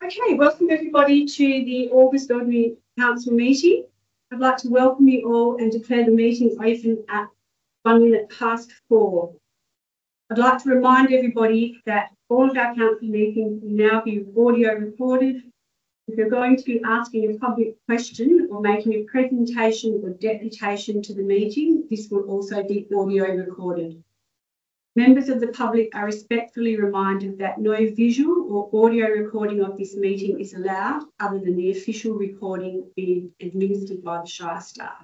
Okay, welcome everybody to the August Ordinary Council meeting. I'd like to welcome you all and declare the meeting open at 4:01. I'd like to remind everybody that all of our council meetings will now be audio recorded. If you're going to be asking a public question or making a presentation or deputation to the meeting, this will also be audio recorded. Members of the public are respectfully reminded that no visual or audio recording of this meeting is allowed other than the official recording being administered by the Shire staff.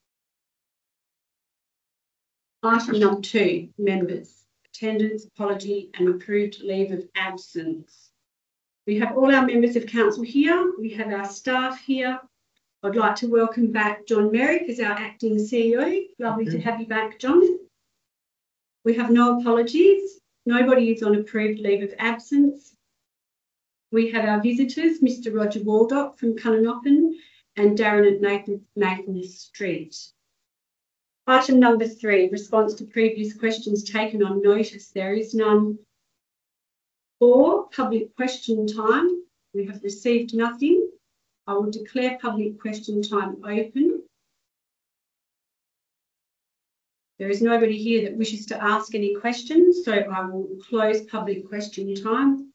Item number 2, members, attendance, apology and approved leave of absence. We have all our members of council here. We have our staff here. I'd like to welcome back John Merrick as our acting CEO. Lovely to have you back, John. We have no apologies. Nobody is on approved leave of absence. We have our visitors, Mr. Roger Waldock from Cunnanoppin and Darren at Nathan Street. Item number 3, response to previous questions taken on notice. There is none. 4, public question time. We have received nothing. I will declare public question time open. There is nobody here that wishes to ask any questions, so I will close public question time.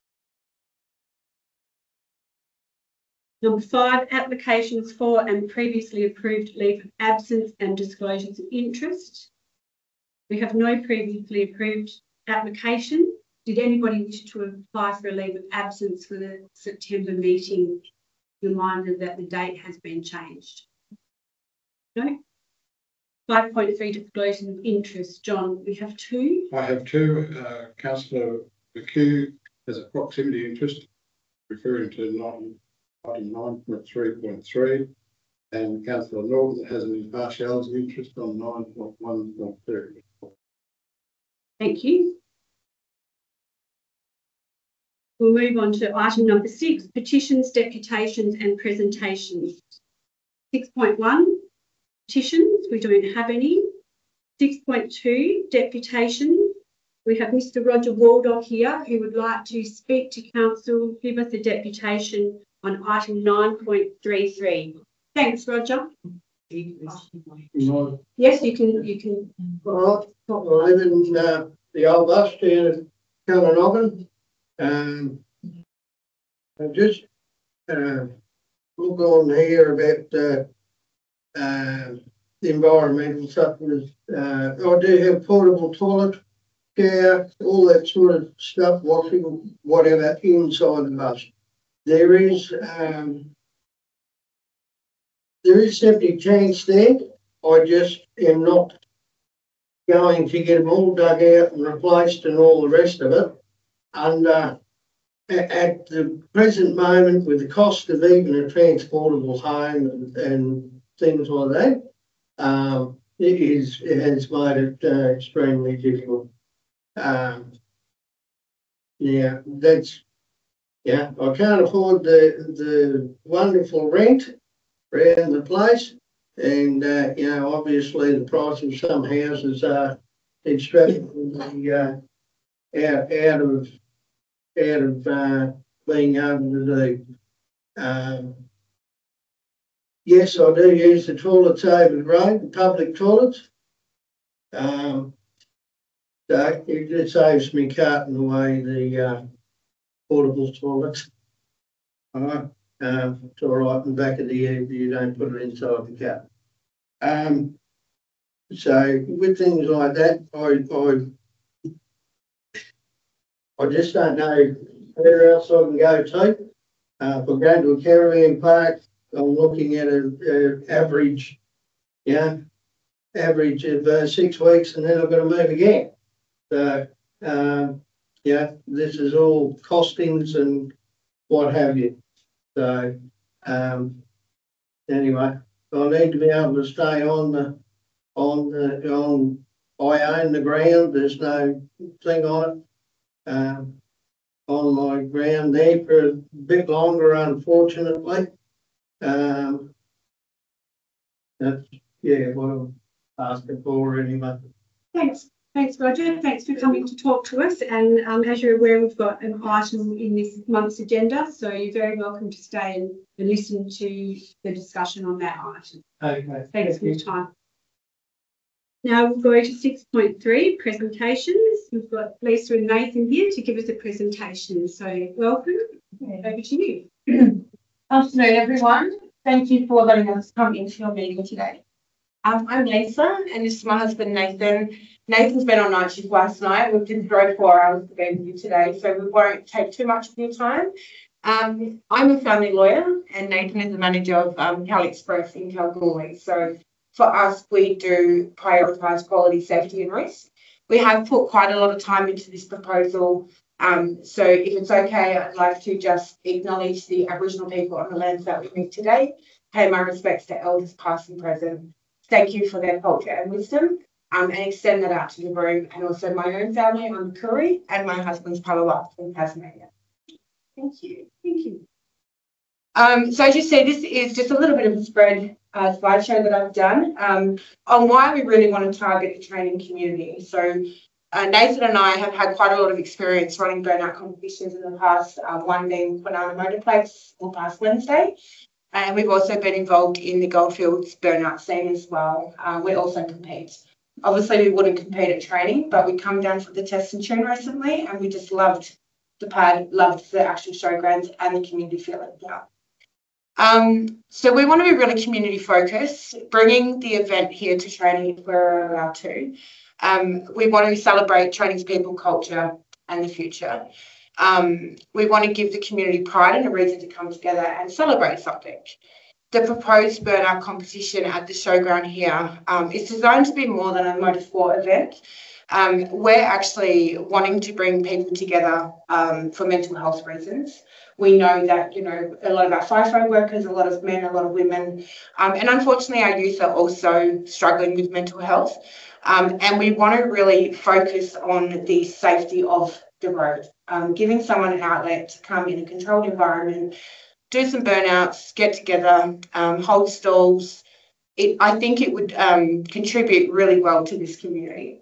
Number 5, applications for and previously approved leave of absence and disclosures of interest. We have no previously approved application. Did anybody wish to apply for a leave of absence for the September meeting? Reminder that the date has been changed. No? 5.3, disclosure of interest. John, we have 2. I have 2. Councillor McHugh has a proximity interest referring to item 9.3.3 and Councillor Norton has an impartiality interest on 9.1.2. Thank you. We'll move on to item number 6, petitions, deputations and presentations. 6.1. Petitions, we don't have any. 6.2, deputation. We have Mr. Roger Waldock here who would like to speak to council, give us a deputation on item 9.33. Thanks, Roger. Yes, you can. All right, I live in the old bus down at Cunnanoppin. I just look on here about the environmental stuff. I do have portable toilet, care, all that sort of stuff, washing, whatever, inside the bus. There is septic tanks there. I just am not going to get them all dug out and replaced and all the rest of it. And at the present moment, with the cost of even a transportable home and things like that, it has made it extremely difficult. I can't afford the wonderful rent around the place, and obviously the price of some houses are extravagantly out of being able to do. Yes, I do use the toilets over the road, the public toilets. So it saves me carting away the portable toilets. All right, it's all right in the back of the ute, you don't put it inside the car. So with things like that, I just don't know where else I can go to. If I go to a caravan park, I'm looking at an average of 6 weeks, and then I've got to move again. So, this is all costings and what have you. So, anyway, I need to be able to stay I own the ground. There's no thing on it. On my ground there for a bit longer, unfortunately. That's what I'm asking for anyway. Thanks. Thanks, Roger. Thanks for coming to talk to us. And as you're aware, we've got an item in this month's agenda, so you're very welcome to stay and listen to the discussion on that item. Okay. Thanks for your time. Now we'll go to 6.3, presentations. We've got Lisa and Nathan here to give us a presentation. So welcome. Over to you. Afternoon, everyone. Thank you for letting us come into your meeting today. I'm Lisa, and this is my husband, Nathan. Nathan's been on night shift last night. We've just drove 4 hours to be with you today, so we won't take too much of your time. I'm a family lawyer, and Nathan is the manager of Cal Express in Kalgoorlie. So for us, we do prioritise quality, safety and risk. We have put quite a lot of time into this proposal. So if it's okay, I'd like to just acknowledge the Aboriginal people on the lands that we meet today, pay my respects to elders past and present. Thank you for their culture and wisdom, and extend that out to the room, and also my own family. I'm Koori, and my husband's Palawat from Tasmania. Thank you. Thank you. So as you see, this is just a little bit of a spread slideshow that I've done on why we really want to target the training community. So Nathan and I have had quite a lot of experience running burnout competitions in the past, one being Kwinana Motor Place all past Wednesday. And we've also been involved in the Goldfields burnout scene as well. We also compete. Obviously, we wouldn't compete at training, but we come down for the test and tune recently, and we just loved the pad, loved the actual showgrounds and the community feeling here. So we want to be really community focused, bringing the event here to training if we're allowed to. We want to celebrate training's people, culture and the future. We want to give the community pride and a reason to come together and celebrate something. The proposed burnout competition at the showground here is designed to be more than a motorsport event. We're actually wanting to bring people together for mental health reasons. We know that, you know, a lot of our FIFO workers, a lot of men, a lot of women, and unfortunately our youth are also struggling with mental health. And we want to really focus on the safety of the road, giving someone an outlet to come in a controlled environment, do some burnouts, get together, hold stalls. I think it would contribute really well to this community.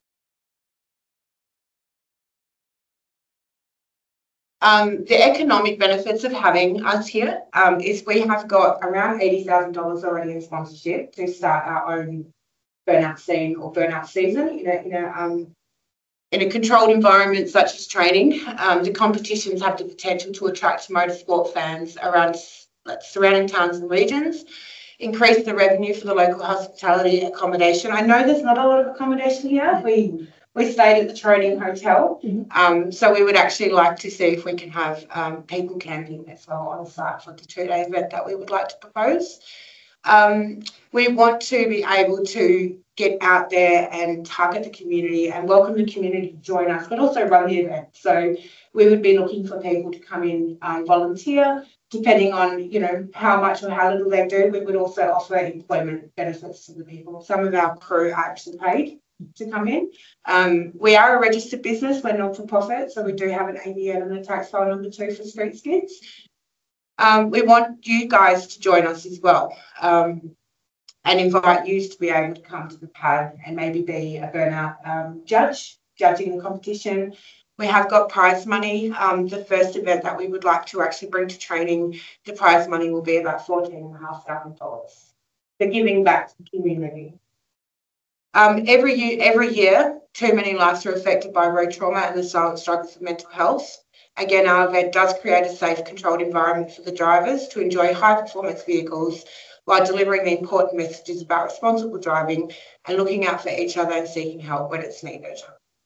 The economic benefits of having us here is we have got around $80,000 already in sponsorship to start our own burnout scene or burnout season in a controlled environment such as training. The competitions have the potential to attract motorsport fans around surrounding towns and regions, increase the revenue for the local hospitality accommodation. I know there's not a lot of accommodation here. We stayed at the training hotel, so we would actually like to see if we can have people camping as well on site for the 2-day event that we would like to propose. We want to be able to get out there and target the community and welcome the community to join us, but also run the event. So we would be looking for people to come in and volunteer, depending on, you know, how much or how little they do. We would also offer employment benefits to the people. Some of our crew are actually paid to come in. We are a registered business, we're not for profit, so we do have an ABN and a tax file number 2 for Street Skids. We want you guys to join us as well, and invite you to be able to come to the pad and maybe be a burnout judging the competition. We have got prize money. The first event that we would like to actually bring to training, the prize money will be about $14,500 for giving back to the community. Every year, too many lives are affected by road trauma and the silent struggles of mental health. Again, our event does create a safe, controlled environment for the drivers to enjoy high-performance vehicles while delivering the important messages about responsible driving and looking out for each other and seeking help when it's needed.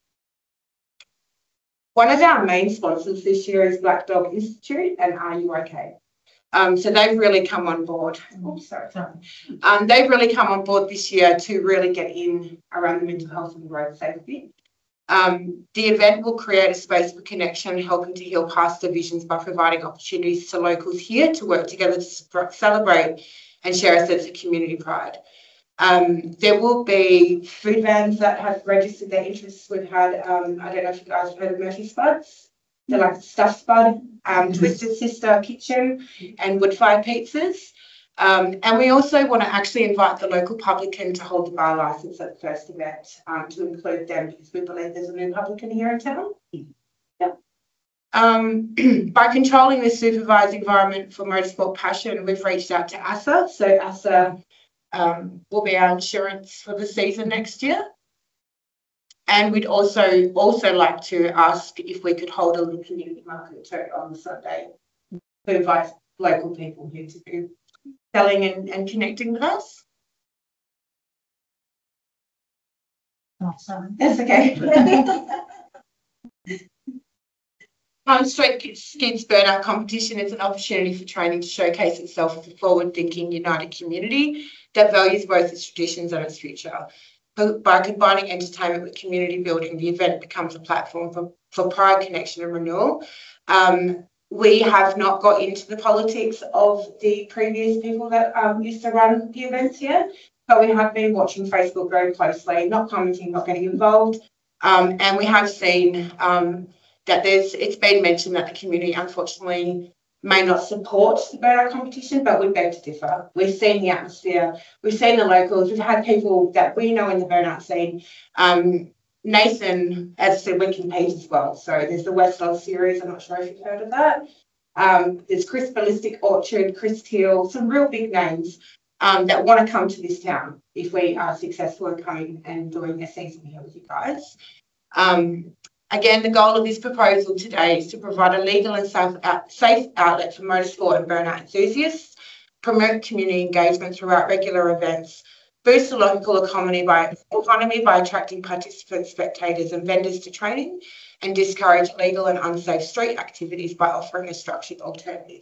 One of our main sponsors this year is Black Dog Institute and Are You OK? So they've really come on board. They've really come on board this year to really get in around the mental health and road safety. The event will create a space for connection, helping to heal past divisions by providing opportunities to locals here to work together to celebrate and share a sense of community pride. There will be food vans that have registered their interests. We've had, I don't know if you guys have heard of Murphy Spuds. They're like Stuffed Spud, Twisted Sister Kitchen and Woodfire Pizzas. And we also want to actually invite the local publican to hold the bar licence at the first event to include them because we believe there's a new publican here in town. Yeah. By controlling the supervised environment for motorsport passion, we've reached out to ASA. So ASA will be our insurance for the season next year. And we'd also like to ask if we could hold a little community market too on Sunday to invite local people here to do selling and connecting with us. Awesome. That's okay. Street Skids Burnout Competition is an opportunity for training to showcase itself as a forward-thinking, united community that values both its traditions and its future. By combining entertainment with community building, the event becomes a platform for pride, connection and renewal. We have not got into the politics of the previous people that used to run the events here, but we have been watching Facebook very closely, not commenting, not getting involved. And we have seen that it's been mentioned that the community unfortunately may not support the burnout competition, but we beg to differ. We've seen the atmosphere, we've seen the locals, we've had people that we know in the burnout scene. Nathan, as I said, we compete as well. So there's the West Oz series, I'm not sure if you've heard of that. There's Chris Ballistic Orchard, Chris Teal, some real big names that want to come to this town if we are successful in coming and doing a season here with you guys. Again, the goal of this proposal today is to provide a legal and safe outlet for motorsport and burnout enthusiasts, promote community engagement throughout regular events, boost the local economy by attracting participants, spectators and vendors to training, and discourage illegal and unsafe street activities by offering a structured alternative.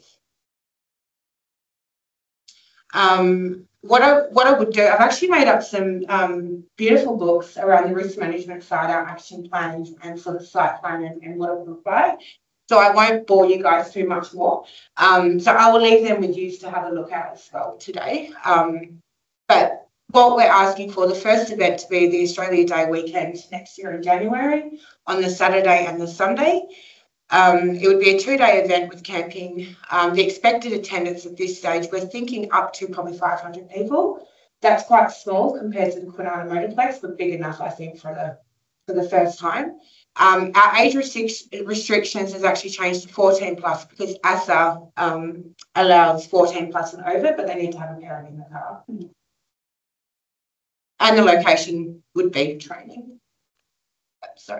What I would do, I've actually made up some beautiful books around the risk management side, our action plans and sort of site plan and what it would look like. So I won't bore you guys too much more. So I will leave them with you to have a look at as well today. But what we're asking for, the first event to be the Australia Day weekend next year in January on the Saturday and the Sunday. It would be a 2-day event with camping. The expected attendance at this stage, we're thinking up to probably 500 people. That's quite small compared to the Kwinana Motorplex, but big enough, I think, for the first time. Our age restrictions has actually changed to 14 plus because ASA allows 14 plus and over, but they need to have a parent in the car. And the location would be training. Sorry.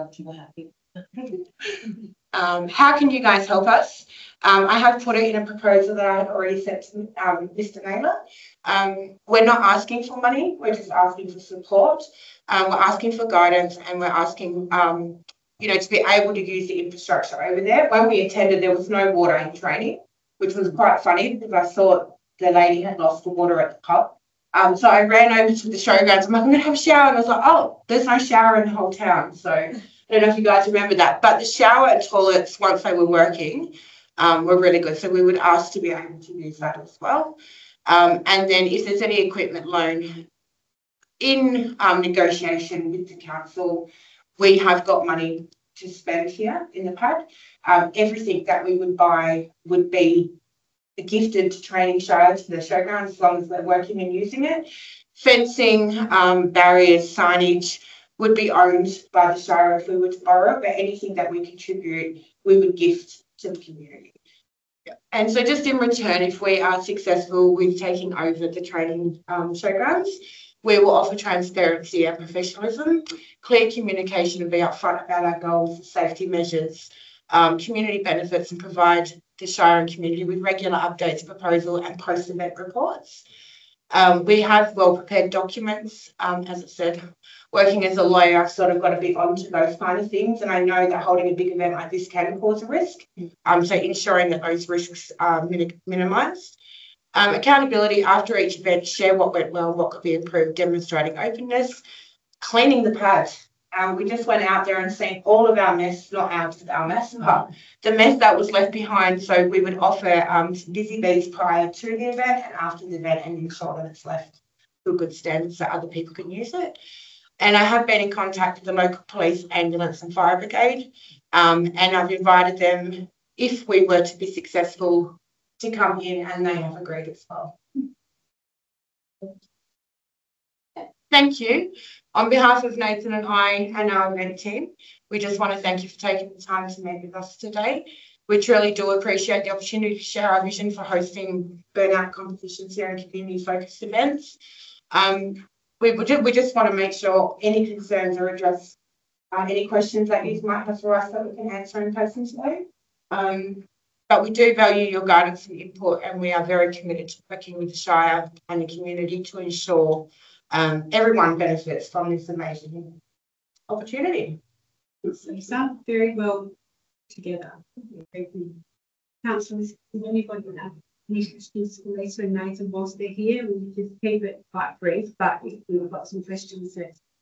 How can you guys help us? I have put it in a proposal that I had already sent to Mr. Naylor. We're not asking for money, we're just asking for support. We're asking for guidance and we're asking, to be able to use the infrastructure over there. When we attended, there was no water in training, which was quite funny because I thought the lady had lost the water at the pub. So I ran over to the showgrounds. I'm like, I'm going to have a shower. And I was like, oh, there's no shower in the whole town. So I don't know if you guys remember that. But the shower and toilets, once they were working, were really good. So we would ask to be able to use that as well. And then if there's any equipment loan in negotiation with the council, we have got money to spend here in the pad. Everything that we would buy would be gifted to Training Shire, to the showground, as long as we're working and using it. Fencing, barriers, signage would be owned by the Shire if we were to borrow, but anything that we contribute, we would gift to the community. Yeah. And so just in return, if we are successful with taking over the training showgrounds, we will offer transparency and professionalism, clear communication and be upfront about our goals, safety measures, community benefits, and provide the Shire and community with regular updates, proposal and post-event reports. We have well-prepared documents. As I said, working as a lawyer, I've sort of got to be onto those kind of things, and I know that holding a big event like this can cause a risk. So ensuring that those risks are minimised. Accountability after each event, share what went well, what could be improved, demonstrating openness. Cleaning the pad. We just went out there and seen all of our mess, not our mess, but the mess that was left behind. So we would offer busy bees prior to the event and after the event and ensure that it's left to a good standard so other people can use it. And I have been in contact with the local police, ambulance and fire brigade, and I've invited them, if we were to be successful to come in, and they have agreed as well. Thank you. On behalf of Nathan and I and our event team, we just want to thank you for taking the time to meet with us today. We truly do appreciate the opportunity to share our vision for hosting burnout competitions here and community-focused events. We just want to make sure any concerns are addressed, any questions that you might have for us that we can answer in person today. But we do value your guidance and input, and we are very committed to working with the Shire and the community to ensure everyone benefits from this amazing opportunity. Lisa, very well together. Councillors, does anybody have any questions for Lisa and Nathan whilst they're here? We'll just keep it quite brief, but if we've got some questions,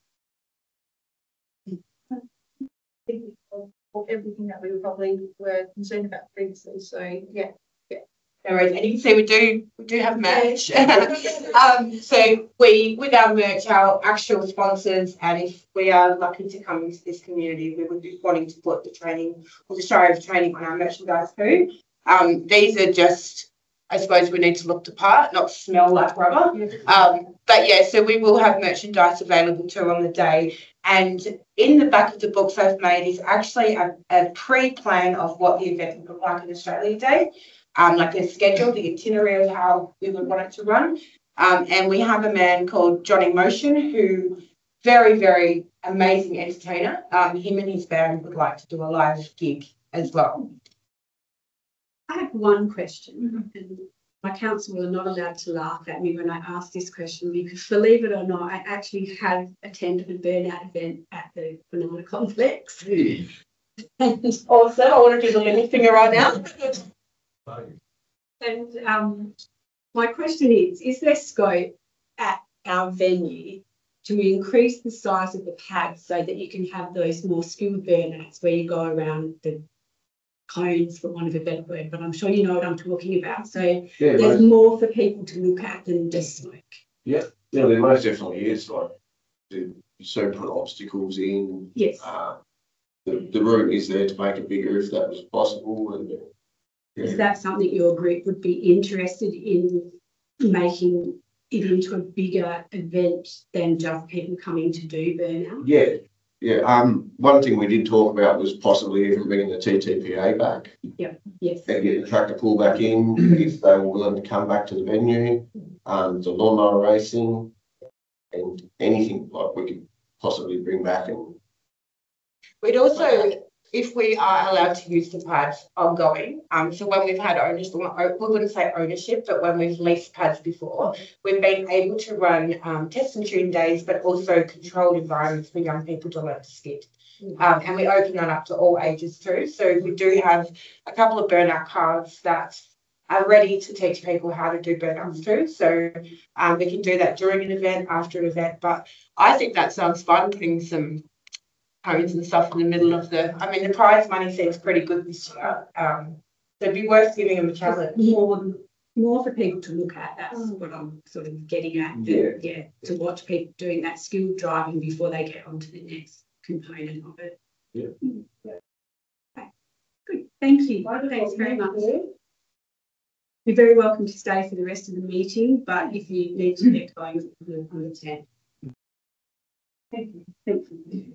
everything that we probably were concerned about previously. So yeah. No worries. And you can see we do have merch. So we, with our merch, our actual sponsors, and if we are lucky to come into this community, we would be wanting to put the training or the Shire of training on our merchandise too. These are just, I suppose we need to look the part, not smell like rubber. But yeah, so we will have merchandise available too on the day. And in the back of the books I've made is actually a pre-plan of what the event would look like on Australia Day. Like a schedule, the itinerary of how we would want it to run. And we have a man called Johnny Motion, who very, very amazing entertainer. Him and his band would like to do a live gig as well. I have one question, and my council are not allowed to laugh at me when I ask this question, because believe it or not, I actually have attended a burnout event at the Banana Complex. And Also, I want to do the little finger right now. And my question is there scope at our venue to increase the size of the pads so that you can have those more skilled burnouts where you go around the cones, for want of a better word, but I'm sure you know what I'm talking about. So there's more for people to look at than just smoke. Yeah, there most definitely is. Like, so put obstacles in. Yes. The route is there to make it bigger if that was possible. And Is that something your group would be interested in, making it into a bigger event than just people coming to do burnout? Yeah. One thing we did talk about was possibly even bringing the TTPA back. Yeah. Yes. And getting the tractor pull back in if they were willing to come back to the venue. The lawnmower racing and anything like we could possibly bring back. And we'd also, if we are allowed to use the pads ongoing, so when we've had ownership, we wouldn't say ownership, but when we've leased pads before, we've been able to run test and tune days, but also controlled environments for young people to learn to skid. And we open that up to all ages too. So we do have a couple of burnout cards that are ready to teach people how to do burnouts too. So we can do that during an event, after an event. But I think that sounds fun, putting some cones and stuff in the middle of the, I mean, the prize money seems pretty good this year. So it'd be worth giving them a challenge. More for people to look at. That's what I'm sort of getting at. Yeah, to watch people doing that skilled driving before they get onto the next component of it. Yeah. Okay. Good. Thank you. Thanks very much. You're very welcome to stay for the rest of the meeting, but if you need to get going, we'll understand. Thank you. Thank you.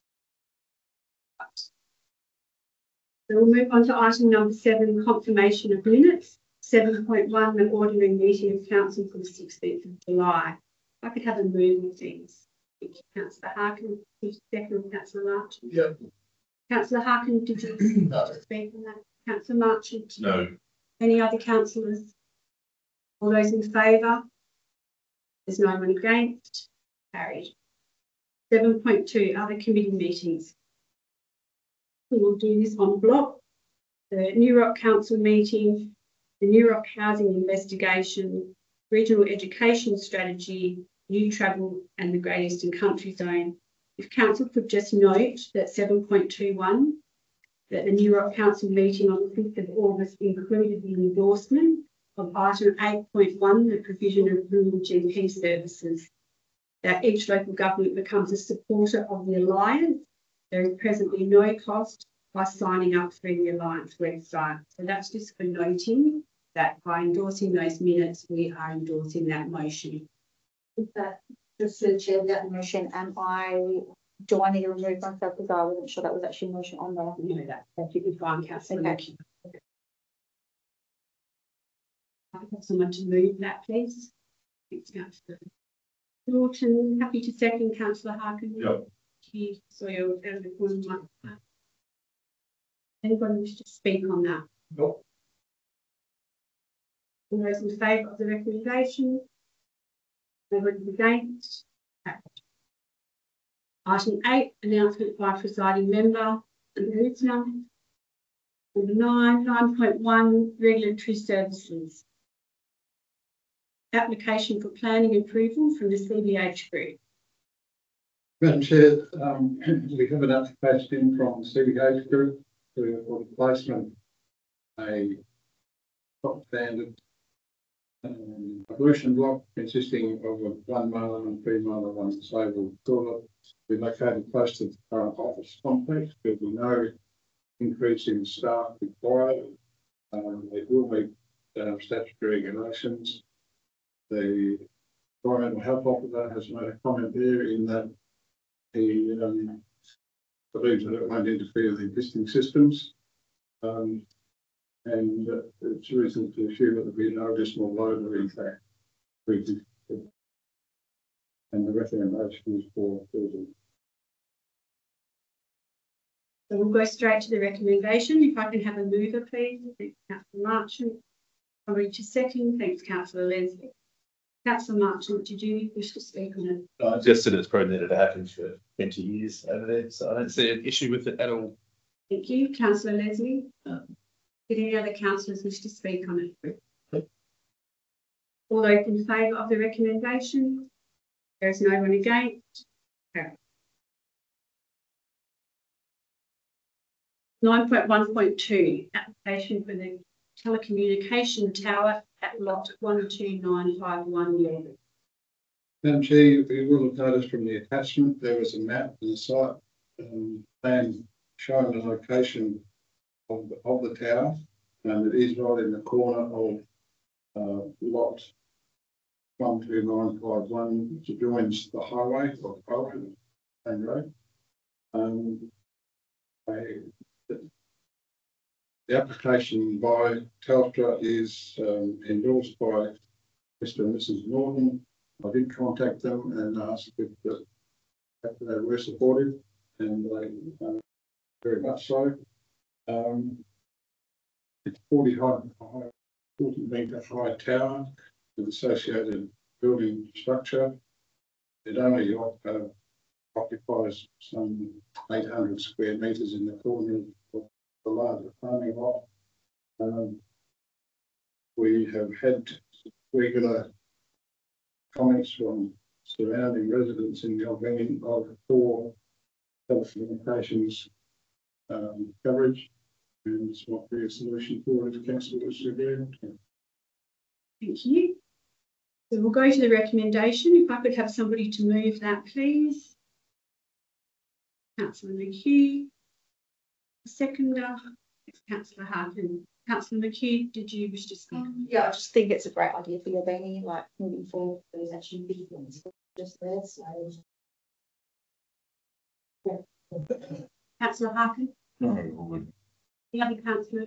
So we'll move on to item number 7, confirmation of minutes. 7.1, the ordinary meeting of council for the 16th of July. If I could have a move of things. Thank you, Councillor Harkin. Second, Councillor Marchant. Yeah. Councillor Harkin, did you speak on that? Councillor Marchant? No. Any other councillors? All those in favour? There's no one against. Carried. 7.2, other committee meetings. We will do this on block. The New Rock Council meeting, the New Rock Housing Investigation, Regional Education Strategy, New Travel and the Great Eastern Country Zone. If Council could just note that 7.21, that the New Rock Council meeting on the 5th of August included the endorsement of item 8.1, the provision of rural GP services, that each local government becomes a supporter of the Alliance. There is presently no cost by signing up through the Alliance website. So that's just for noting that by endorsing those minutes, we are endorsing that motion. Is that just to chair that motion? Do I need to remove myself because I wasn't sure that was actually a motion on there? No, that's perfectly fine, councillor. Okay. I'd have someone to move that, please. Thanks, councillor Norton. Happy to second, councillor Harkin. Yep. So you're out of the corner of my eye. Anybody wish to speak on that? Nope. All those in favour of the recommendation? Nobody against? Okay. Item 8, announcement by presiding member. There is none. Number 9.1, regulatory services. Application for planning approval from the CBH Group. Madam Chair, we have an application from CBH Group for the placement of a top standard pollution block consisting of a 1 mile and 3 mile and 1 disabled toilet. We're located close to the current office complex. There'll be no increase in staff required. It will meet statutory regulations. The environmental health officer has made a comment there in that he believes that it won't interfere with existing systems. And it's reason to assume that there'll be no additional load or impact. And the recommendation is for approval. So we'll go straight to the recommendation. If I can have a mover, please. Thanks, councillor Marchant. I'll reach a second. Thanks, councillor Leslie. Councillor Marchant, did you wish to speak on it? I just said it's probably needed to happen for 20 years over there, so I don't see an issue with it at all. Thank you. Councillor Leslie. Did any other councillors wish to speak on it? All those in favour of the recommendation? There is no one against. Okay. 9.1.2, application for the telecommunication tower at lot 12951. Madam Chair, you will have noticed from the attachment there was a map and a site plan showing the location of the tower, and it is right in the corner of lot 12951, which joins the highway or the main road. The application by Telstra is endorsed by Mr. and Mrs. Norton. I did contact them and asked if they were supportive, and they very much so. It's 40 metre high tower with associated building structure. It only occupies some 800 square metres in the corner of the larger farming lot. We have had regular comments from surrounding residents in the Albany of poor telecommunications coverage, and this might be a solution for it if councillors agree. Thank you. So we'll go to the recommendation. If I could have somebody to move that, please. Councillor McHugh. Seconder, Councillor Harkin. Councillor McHugh, did you wish to speak? Yeah, I just think it's a great idea for your Albany, like moving forward. There's actually big ones just there. So. Councillor Harkin. No, The other councillor.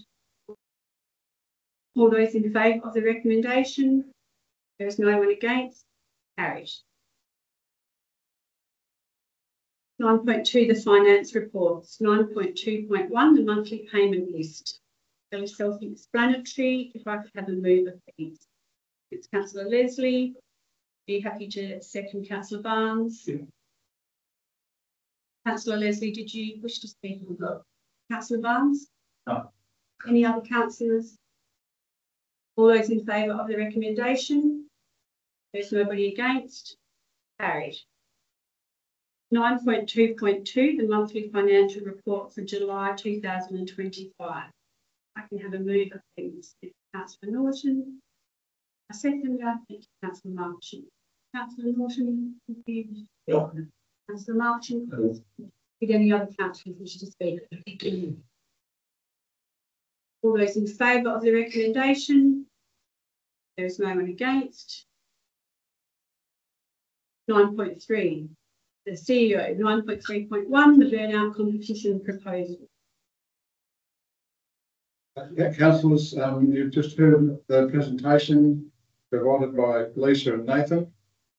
All those in favour of the recommendation? There is no one against. Carried. 9.2, the finance reports. 9.2.1, the monthly payment list. Fairly self-explanatory. If I could have a mover, please. It's Councillor Leslie. Are you happy to second Councillor Barnes? Yeah. Councillor Leslie, did you wish to speak? No. Councillor Barnes? No. Any other councillors? All those in favour of the recommendation? There's nobody against. Carried. 9.2.2, the monthly financial report for July 2025. I can have a mover, please. Councillor Norton. A seconder, thank you, Councillor Marchant. Councillor Norton, confused. Yeah. Councillor Marchant, did any other councillors wish to speak? All those in favour of the recommendation? There is no one against. 9.3, the CEO. 9.3.1, the burnout competition proposal. Yeah, councillors, you've just heard the presentation provided by Lisa and Nathan.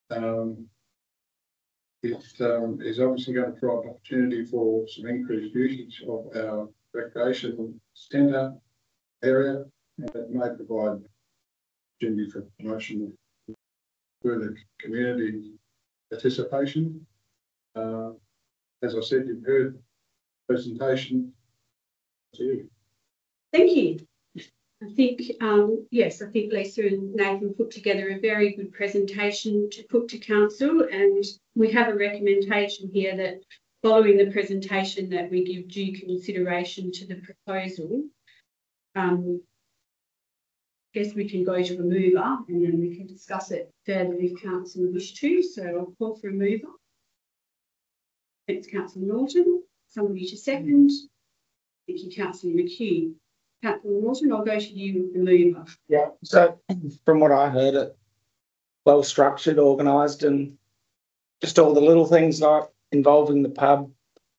It is obviously going to provide opportunity for some increased usage of our recreation centre area, and it may provide opportunity for promotion of further community participation. As I said, you've heard the presentation. To you. Thank you. I think, yes, I think Lisa and Nathan put together a very good presentation to put to council, and we have a recommendation here that following the presentation that we give due consideration to the proposal. I guess we can go to a mover and then we can discuss it further if council wish to. So I'll call for a mover. Thanks, Councillor Norton. Somebody to second. Thank you, Councillor McHugh. Councillor Norton, I'll go to you with the mover. Yeah, so from what I heard, it well structured, organised, and just all the little things like involving the pub,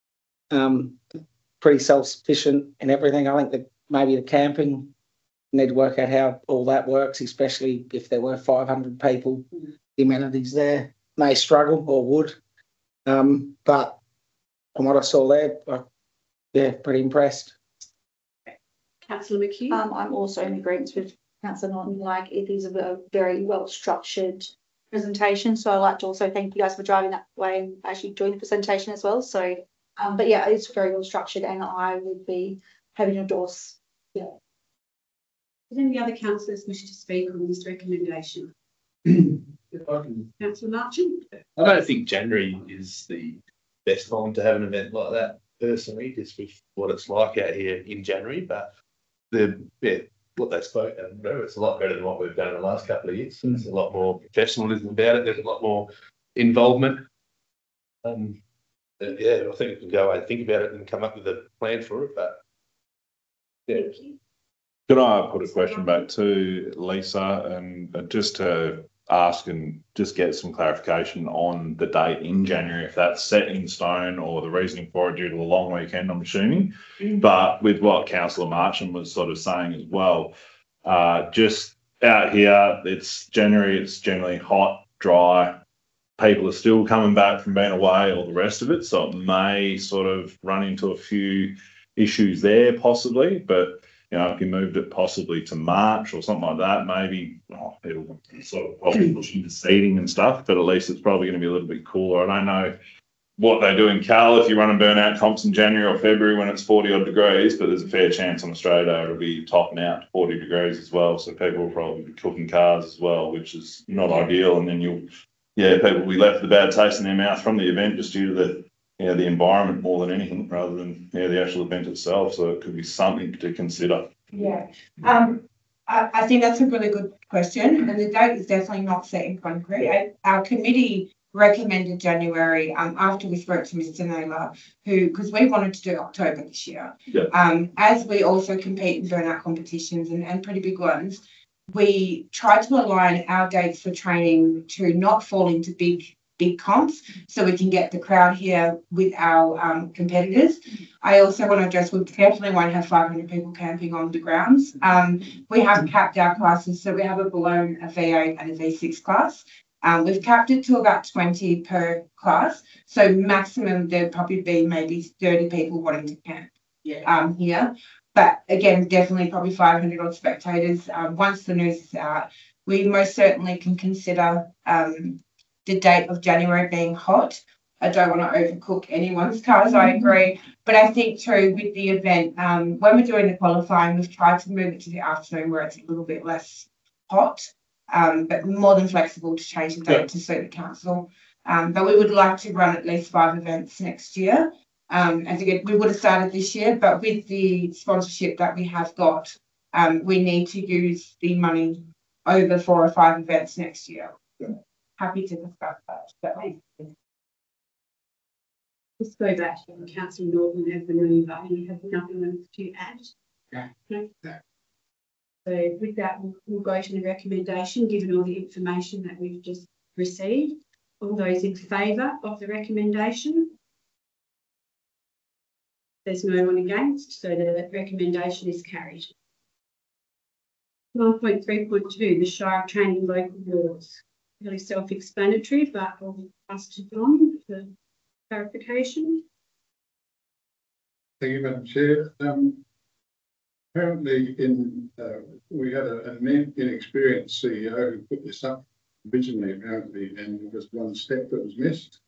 pretty self-sufficient in everything. I think that maybe the camping, need to work out how all that works, especially if there were 500 people. The amenities there may struggle or would, but from what I saw there, yeah, pretty impressed. Councillor McHugh. I'm also in agreement with Councillor Norton. Like, it is a very well structured presentation. So I'd like to also thank you guys for driving that way and actually doing the presentation as well. So, but yeah, it's very well structured, and I would be happy to endorse. Yeah. Does any other councillors wish to speak on this recommendation? Councillor Marchant. I don't think January is the best time to have an event like that personally, just with what it's like out here in January. But what they spoke about, it's a lot better than what we've done in the last couple of years. There's a lot more professionalism about it. There's a lot more involvement. Yeah, I think we can go away and think about it and come up with a plan for it. But yeah. Could I put a question back to Lisa and just to ask and just get some clarification on the date in January, if that's set in stone or the reasoning for it due to the long weekend, I'm assuming. But with what Councillor Marchant was sort of saying as well, just out here, it's January, it's generally hot, dry. People are still coming back from being away, all the rest of it. So it may sort of run into a few issues there possibly, but you know, if you moved it possibly to March or something like that, maybe it'll sort of probably push into seating and stuff, but at least it's probably going to be a little bit cooler. I don't know what they do in Cal if you run and burnout comps in January or February when it's 40 odd degrees, but there's a fair chance on Australia it'll be topping out to 40 degrees as well. So people will probably be cooking cars as well, which is not ideal. And then people will be left with a bad taste in their mouth from the event just due to the environment more than anything, rather than the actual event itself. So it could be something to consider. Yeah, I think that's a really good question, and the date is definitely not set in concrete. Our committee recommended January after we spoke to Mr. Naylor, because we wanted to do October this year. Yeah. As we also compete in burnout competitions and pretty big ones, we try to align our dates for training to not fall into big comps, so we can get the crowd here with our competitors. I also want to address, we definitely won't have 500 people camping on the grounds. We have capped our classes, so we have a below, a V8 and a V6 class. We've capped it to about 20 per class, so maximum there'd probably be maybe 30 people wanting to camp here. But again, definitely probably 500 odd spectators. Once the news is out, we most certainly can consider the date of January being hot. I don't want to overcook anyone's cars, I agree. But I think too, with the event, when we're doing the qualifying, we've tried to move it to the afternoon where it's a little bit less hot, but more than flexible to change the date to suit the council. But we would like to run at least 5 events next year. As again, we would have started this year, but with the sponsorship that we have got, we need to use the money over 4 or 5 events next year. Happy to discuss that. Let's go back to Councillor Norton as the mover, and you have nothing else to add. So with that, we'll go to the recommendation, given all the information that we've just received. All those in favour of the recommendation? There's no one against, so the recommendation is carried. 9.3.2, the Shire of Training local laws. Really self-explanatory, but I'll pass to John for clarification. Thank you, Madam Chair. Apparently we had an inexperienced CEO who put this up originally, apparently, and there was one step that was missed.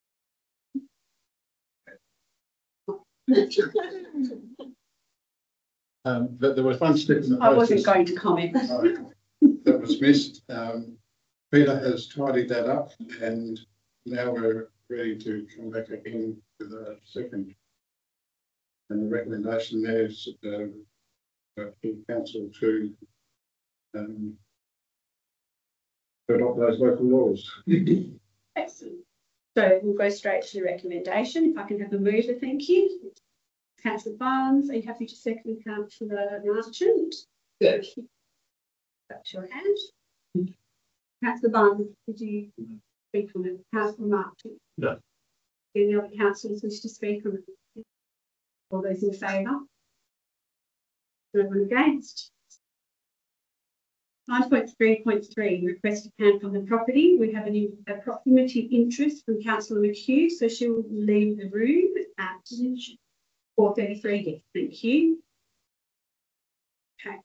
But there was one step in the process. I wasn't going to comment. That was missed. Peter has tidied that up, and now we're ready to come back again with a second. And the recommendation there is for council to adopt those local laws. Excellent. So we'll go straight to the recommendation. If I can have a mover, thank you. Councillor Barnes, are you happy to second Councillor Marchant? Yes. That's your hand. Councillor Barnes, did you speak on it? Councillor Marchant? No. Any other councillors wish to speak on it? All those in favour? No one against? 9.3.3, request to hand from the property. We have a proximity interest from Councillor McHugh, so she will leave the room at 4:33. Thank you. Okay.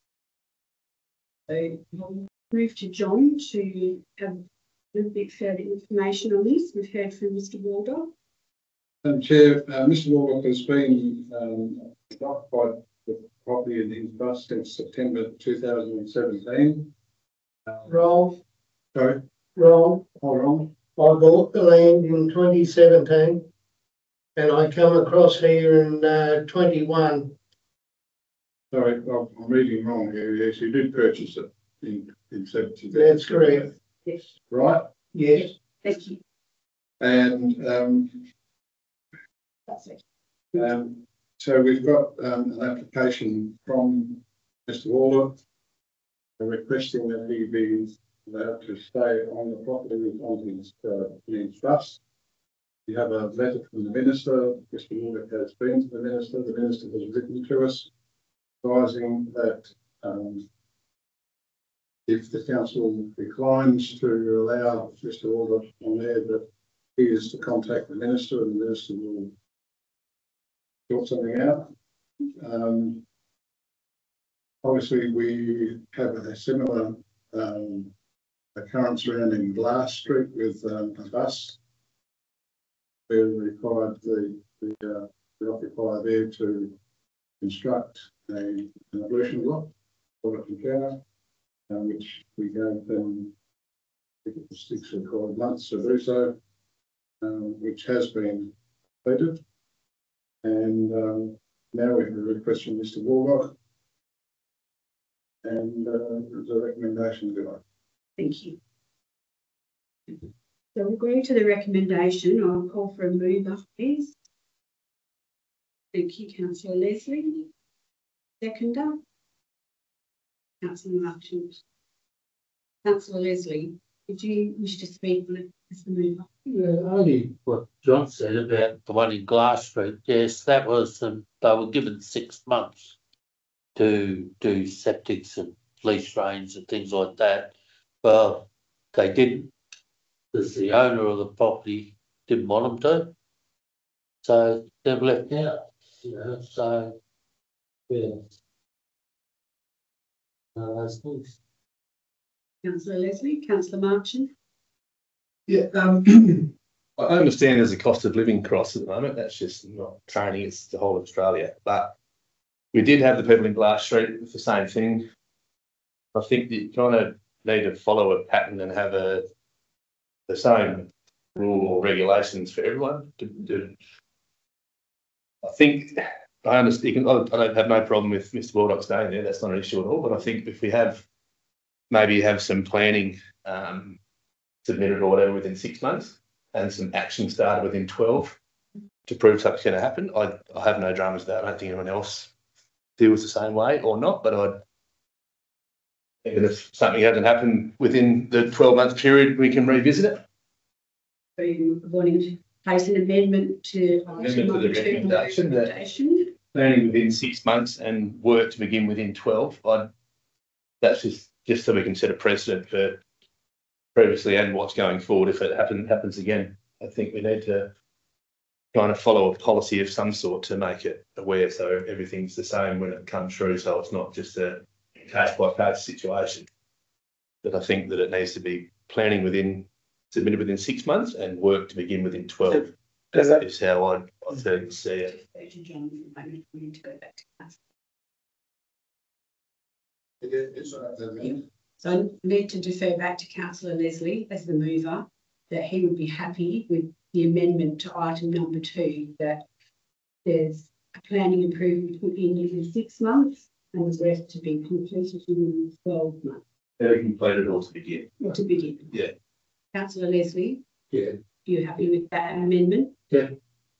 So we'll move to John to have a little bit further information on this. We've heard from Mr. Waldock. Madam Chair, Mr. Warlock has been occupied the property in his bus since September 2017. Wrong. Sorry? Wrong. Oh, wrong. I bought the land in 2017 and I come across here in 21. Sorry, I'm reading wrong here. Yes, you did purchase it in 17. That's correct. Yes. Right? Yes. Thank you. And That's it. so we've got an application from Mr. Warlock requesting that he be allowed to stay on the property on his trust. We have a letter from the Minister. Mr. Warlock has been to the Minister. The Minister has written to us advising that if the council declines to allow Mr. Warlock on there, that he is to contact the Minister and the Minister will sort something out. Obviously, we have a similar occurrence around in Glass Street with a bus. We required the occupier there to construct an ablution block for the container, which we gave them, I think it was 6 or 12 months to do so, which has been completed. And now we have a request from Mr. Warlock, and there's a recommendation to go. Thank you. So we'll go to the recommendation. I'll call for a mover, please. Thank you, Councillor Leslie. Seconder. Councillor Marchant. Councillor Leslie, did you wish to speak on it as the mover? Yeah, only what John said about the one in Glass Street. Yes, that was they were given 6 months to do septics and police drains and things like that. Well, they didn't, because the owner of the property didn't want them to. So they've left out, you know, so yeah. Those things. Councillor Leslie, Councillor Marchant. Yeah, I understand there's a cost of living cross at the moment. That's just not training, it's the whole of Australia. But we did have the people in Glass Street with the same thing. I think that you kind of need to follow a pattern and have the same rule or regulations for everyone. I think I understand. I don't have no problem with Mr. Waldock staying there. That's not an issue at all. But I think if we maybe have some planning submitted or whatever within 6 months and some action started within 12 to prove something's going to happen, I have no dramas with that. I don't think anyone else feels the same way or not, but I'd, even if something hasn't happened within the 12-month period, we can revisit it. So you wanting to place an amendment to Amendment to the recommendation that- recommendation? Planning within 6 months and work to begin within 12. That's just so we can set a precedent for previously and what's going forward if it happens again. I think we need to kind of follow a policy of some sort to make it aware so everything's the same when it comes through, so it's not just a case by case situation. But I think that it needs to be submitted within 6 months and work to begin within 12. That is how I see it. John, we need to go back to council. So I need to defer back to Councillor Leslie as the mover, that he would be happy with the amendment to item number 2, that there's a planning improvement put in within 6 months and the rest to be completed in 12 months. They're completed or to begin. Or to begin. Yeah. Councillor Leslie? Yeah. You happy with that amendment? Yeah.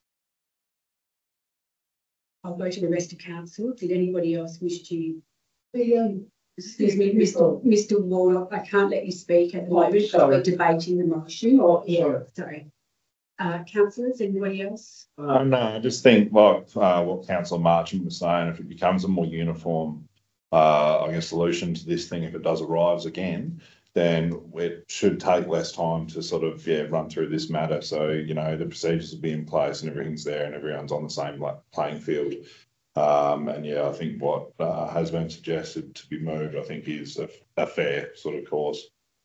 I'll go to the rest of council. Did anybody else wish to? Excuse me, Mr. Warlock, I can't let you speak at the moment. We're debating the motion. Sorry. Councillors, anybody else? No, I just think like what Councillor Marchant was saying, if it becomes a more uniform, I guess, solution to this thing, if it does arise again, then it should take less time to sort of, run through this matter. So, you know, the procedures will be in place and everything's there and everyone's on the same playing field. I think what has been suggested to be moved, I think is a fair sort of course.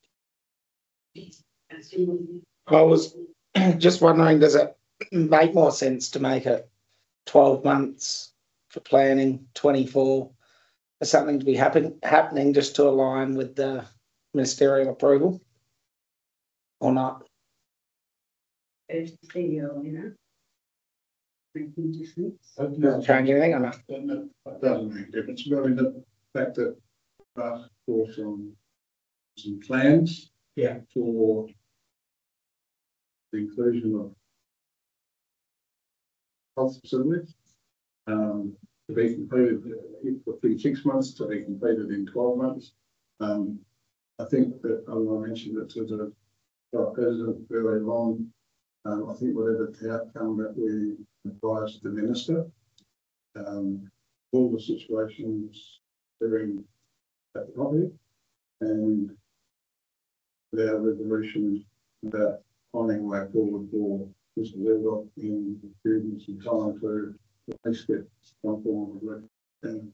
I was just wondering, does it make more sense to make it 12 months for planning, 24 for something to be happening just to align with the ministerial approval or not? Doesn't change anything or not? That doesn't make a difference. But I mean, the fact that asked for some plans. Yeah. For the inclusion of health facilities. To be completed within 6 months, to be completed in 12 months. I think that I mentioned it to the President earlier on. I think whatever the outcome that we advise the Minister, all the situations during that topic and their resolution about finding a way forward for Mr. Leadoff in giving some time to at least get some form of work done.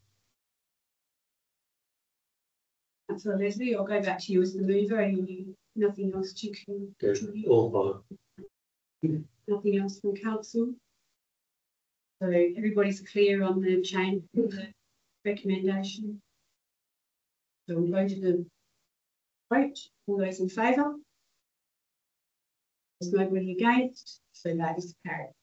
So Leslie, I'll go back to you as the mover. And nothing else to contribute? Nothing else from council? So everybody's clear on the change of the recommendation. So we'll go to the vote. All those in favour? There's nobody against, so that is carried.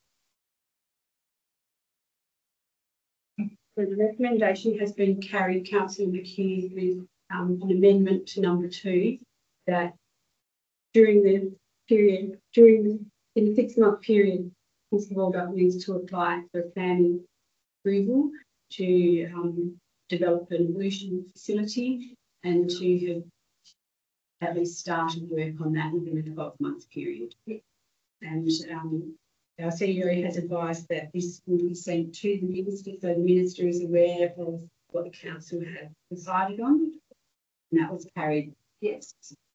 So the recommendation has been carried, Councillor McHugh, with an amendment to number 2, that during the period, in the 6-month period, Mr. Waldock needs to apply for planning approval to develop an evolution facility and to have at least started work on that within a 12-month period. And our CEO has advised that this will be sent to the Minister, so the Minister is aware of what the Council had decided on, and that was carried, yes.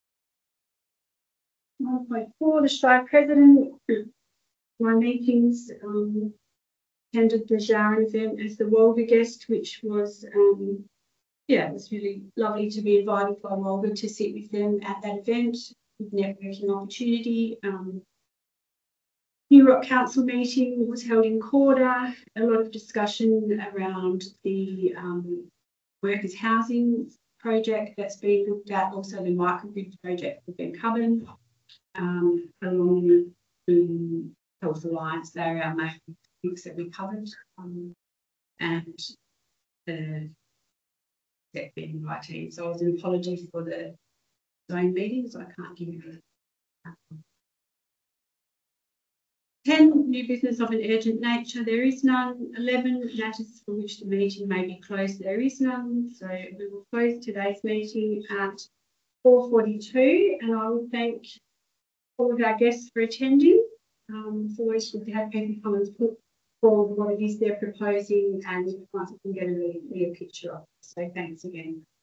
1.4, the Shire President. My meetings attended the Sharon event as the Wolga guest, which was, it was really lovely to be invited by Wolga to sit with them at that event, with networking opportunity. New Rock Council meeting was held in Corda. A lot of discussion around the workers' housing project that's been looked at, also the microgrid project has been covered, along with the Health Alliance. They're our main things that we covered, and the IT. So I was an apology for the zone meetings. I can't give you 10, new business of an urgent nature. There is none. 11, matters for which the meeting may be closed. There is none. So we will close today's meeting at 4:42, and I will thank all of our guests for attending. It's always good to have people come and put forward what it is they're proposing, and once we can get a really clear picture of it. So thanks again.